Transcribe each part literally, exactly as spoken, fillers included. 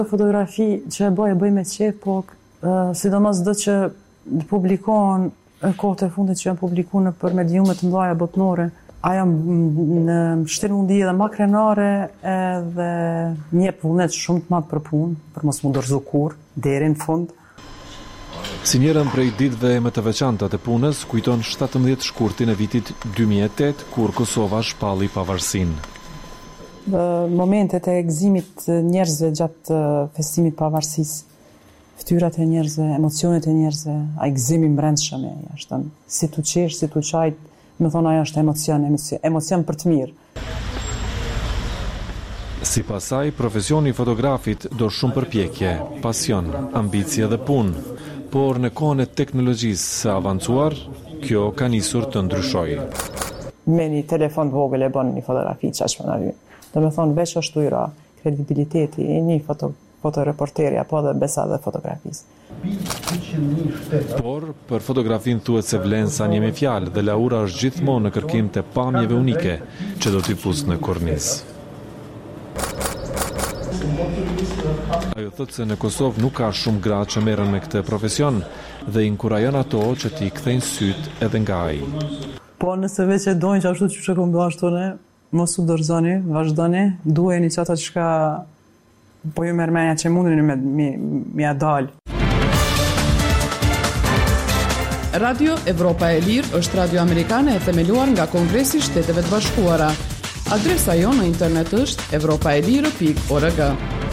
Fotografi që e bëj e bëj me qejf, po uh, sidomos do që publikohen në kohët e fundit që janë publikuar në për mediume të mëdha botërore, ajo në shtel mundi edhe ma krenare edhe një vullnet shumë të madh për punë, për mos mu dorëzu kurrë deri në fund. Si njërën prej ditëve më të veçanta të punës, kujton shtatëmbëdhjetë shkurtin e vitit dy mijë e tetë, kur Kosova shpalli pavarësinë. Momentet e gëzimit njerëzve gjatë festimit pavarësisë, ftyrat e njerëzve, emocionet e njerëzve, ai gëzimi brendshëm e jashtë. Si tu qesh, si tu qajt, më thonë ajo është emocion, emocion, emocion për të mirë. Si pasaj, profesioni i fotografit do shumë përpjekje, pasion, ambicie dhe punë. Por në kohën e teknologjisë së avancuar, kjo ka nisur të ndryshojë. Me një telefon të vogël e bën një fotografi çash më aty. Do të thonë veç ashtu i ra kredibiliteti i një foto fotoreporteri apo dhe besa dhe fotografisë. Por për fotografin thuhet se vlen sa një me fjalë dhe Laura është gjithmonë në kërkim të pamjeve unike që do t'i fusë në kornizë. Ajo thotë se në Kosovë nuk ka shumë gra që merren me këtë profesion dhe inkurajon ato që t'i kthejnë syt edhe nga ai. Po nëse veç e dojnë që ashtu që që këmë do ashtu ne, mos u dorëzoni, vazhdoni, duheni që ata që ka po ju mërmenja që mundin me mi, mi a dalë. Radio Evropa e Lirë është radio amerikane e themeluar nga Kongresi i Shteteve të Bashkuara. Adresa jo në internet është evropaelire pikë org.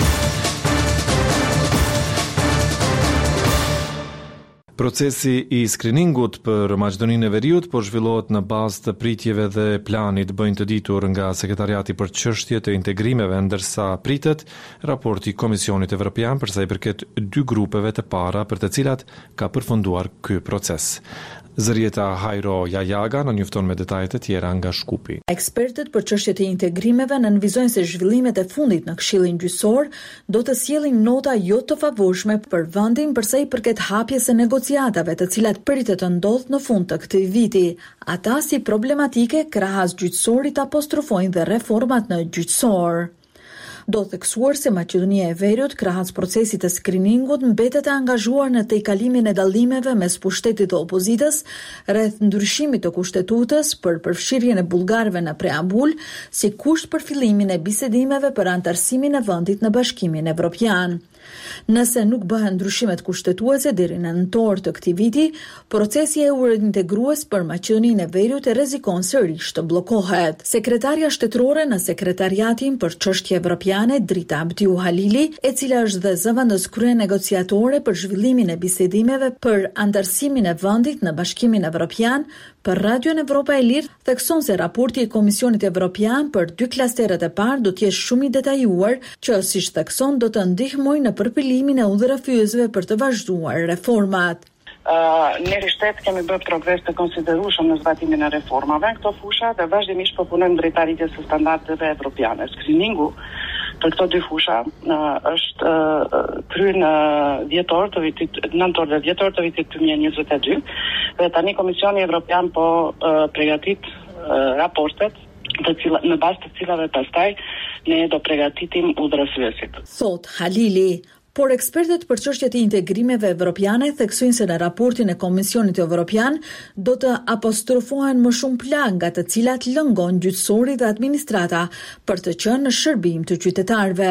Procesi i skriningut për Maqedoninë e Veriut po zhvillohet në bazë të pritjeve dhe planit bëjnë të ditur nga Sekretariati për çështje të integrimeve, ndërsa pritet raporti Komisionit Evropian për sa i përket dy grupeve të para për të cilat ka përfunduar ky proces. Zërieta Hajro Jajaga në njofton me detajet e tjera nga Shkupi. Ekspertët për çështjet e integrimeve nënvizojnë se zhvillimet e fundit në Këshillin Gjyqësor do të sjellin nota jo të favorshme për vendin për sa i përket hapjes së negociatave, të cilat pritet të ndodhë në fund të këtij viti. Ata si problematike krahas gjyqësorit apostrofojnë dhe reformat në gjyqësor. Do theksuar se Maqedonia e Veriut krahas procesit të skriningut mbetet e angazhuar në tejkalimin e dallimeve mes pushtetit dhe opozitës rreth ndryshimit të kushtetutës për përfshirjen e bullgarëve në preambull si kusht për fillimin e bisedimeve për antarësimin e vendit në Bashkimin Evropian. Nëse nuk bëhen ndryshimet kushtetuese deri në nëntor të këtij viti, procesi eurointegrues për Maqedoninë e Veriut e rrezikon sërish të bllokohet. Sekretarja shtetërore në Sekretariatin për çështje evropiane Drita Abdiu Halili, e cila është dhe zëvendës krye negociatore për zhvillimin e bisedimeve për antarësimin e vendit në Bashkimin Evropian, për Radion Evropa e Lirë thekson se raporti i Komisionit Evropian për dy klasteret e parë do të jetë shumë i detajuar, që siç thekson do të ndihmojë në përpilimin e udhërafyesve për të vazhduar reformat. Uh, ne rishtet kemi bërë progres të konsiderueshëm në zbatimin e reformave në këto fusha dhe vazhdimisht po punojmë drejt arritjes së standardeve evropiane. Skriningu për këto dy fusha uh, është uh, kryer në dhjetor të vitit nëntor dhe dhjetor të vitit dy mijë e njëzet e dy dhe tani Komisioni Evropian po uh, përgatit uh, raportet të cila, në bazë të cilave pastaj ne do përgatitim udhërafyesit. Thot Halili. Por ekspertët për çështjet e integrimeve evropiane theksojnë se në raportin e Komisionit Evropian do të apostrofohen më shumë plan nga të cilat lëngon gjyqësori dhe administrata për të qenë në shërbim të qytetarëve.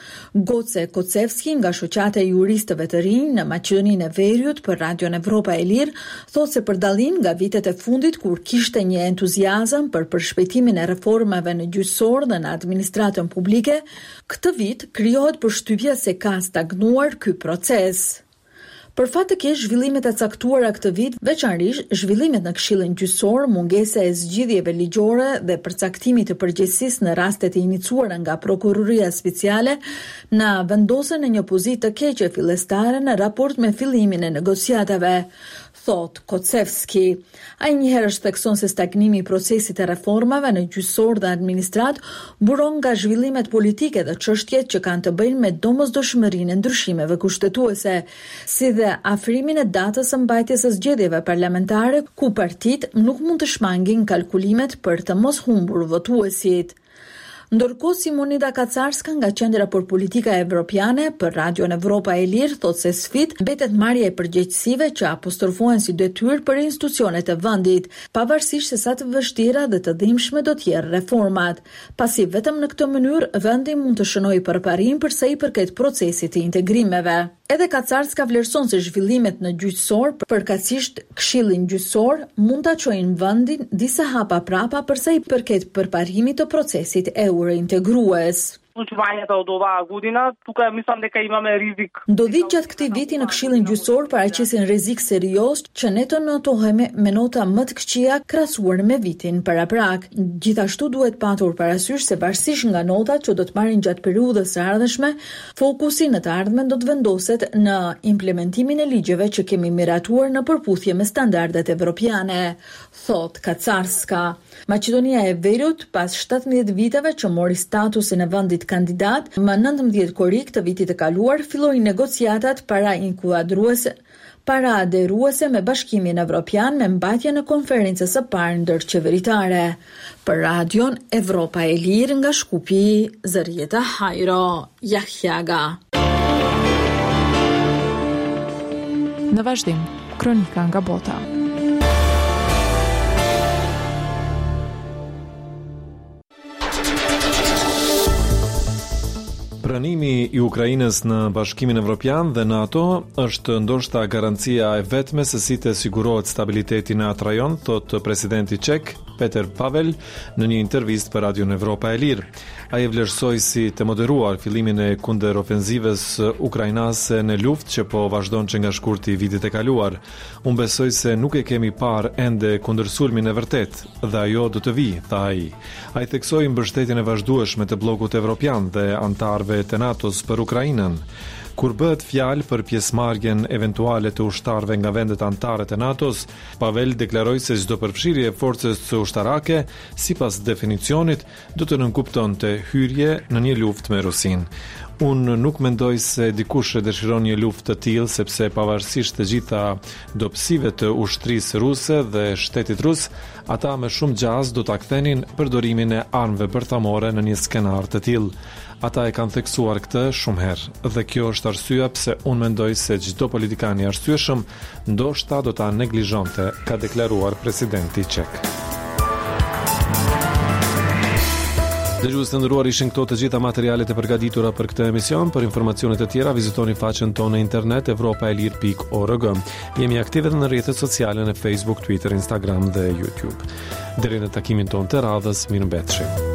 Goce Kocevski nga shoqata e juristëve të rinj në Maqedoninë e Veriut për Radion Evropa e Lirë thotë se për dallim nga vitet e fundit kur kishte një entuziazëm për përshpejtimin e reformave në gjyqësor dhe në administratën publike, këtë vit krijohet përshtypja se ka stagnuar ky proces. Për fat të keq zhvillimet e caktuara këtë vit, veçanërisht zhvillimet në Këshillin Gjyqësor, mungesa e zgjidhjeve ligjore dhe përcaktimi të përgjegjësisë në rastet e iniciuara nga Prokuroria Speciale, na vendosen në një pozitë të keqe fillestare në raport me fillimin e negociatave, thot Kocevski. Ai njëherë është thekson se stagnimi i procesit të reformave në gjyqësor dhe administrat buron nga zhvillimet politike dhe çështjet që kanë të bëjnë me domosdoshmërinë e ndryshimeve kushtetuese, si dhe afrimin e datës së mbajtjes së zgjedhjeve parlamentare, ku partitë nuk mund të shmangin kalkulimet për të mos humbur votuesit. Ndërkohë Simonida Kacarska nga Qendra për Politika Evropiane për Radion Evropa e Lirë thotë se sfidë mbetet marrja e përgjegjësive që apostrofohen si detyrë për institucionet e vendit, pavarësisht se sa të vështira dhe të dhimbshme do të jenë reformat, pasi vetëm në këtë mënyrë vendi mund të shënojë përparim për sa i përket procesit të integrimeve. Edhe Kacarska vlerëson se zhvillimet në gjyqësor, përkatësisht Këshillin Gjyqësor, mund ta çojnë vendin disa hapa prapa për sa i përket përparimit të procesit eurointegrues. Ndodhi gjatë këtij viti në Këshillin Gjyqësor paraqesin rrezik serioz që ne të notohemi me nota më të këqija krahasuar me vitin paraprak. Gjithashtu duhet patur parasysh se varësisht nga notat që do të marrin gjatë periudhës së ardhshme, fokusi në të ardhmen do të vendoset në implementimin e ligjeve që kemi miratuar në përputhje me standardet evropiane, thot Kacarska. Maqedonia e Veriut, pas shtatëmbëdhjetë viteve që mori statusin e vendit kandidat, më nëntëmbëdhjetë korrik të vitit të kaluar filloi negociatat para inkuadruese para aderuese me Bashkimin Evropian me mbajtje në konferencës së parë ndërqeveritare. Për Radion Evropa e Lirë nga Shkupi, Zërieta Hajro, Jahjaga. Në vazhdim, kronika nga bota. Pranimi i Ukrainës në Bashkimin Evropian dhe NATO është ndoshta garancia e vetme se si të sigurohet stabiliteti në atë rajon, thot presidenti ček Peter Pavel në një intervistë për Radion Evropa e Lirë. Ai e vlerësoi si të moderuar fillimin e kundër-ofenzivës ukrainase në luftë që po vazhdon që nga shkurti i vitit e kaluar. Unë besoj se nuk e kemi parë ende kundërsulmin e vërtet dhe ajo do të vijë, tha ai. Ai theksoi mbështetjen e vazhdueshme të bllokut evropian dhe antarëve të NATO-s për Ukrainën. Kur bëhet fjalë për pjesëmarrjen eventuale të ushtarëve nga vendet anëtare të NATO-s, Pavel deklaroi se çdo përfshirje e forcës ushtarake, sipas definicionit, do të nënkuptonte hyrje në një luftë me Rusinë. Unë nuk mendoj se dikush e dëshiron një luftë të tillë, sepse pavarësisht të gjitha dobësive të ushtrisë ruse dhe shtetit rus, ata me shumë gjaz do ta kthenin përdorimin e armëve bërthamore në një skenar të tillë. Ata e kanë theksuar këtë shumë herë dhe kjo është arsyeja pse unë mendoj se çdo politikan i arsyeshëm ndoshta do ta neglizhonte, ka deklaruar presidenti ček. Dëgjues të nderuar, ishin këto të gjitha materialet e përgatitura për këtë emision. Për informacione të tjera vizitoni faqen tonë në internet evropa e lirë pikë org. Jemi aktive në rrjetet sociale në Facebook, Twitter, Instagram dhe YouTube. Deri në takimin tonë të radhës, mirëmbëjtje.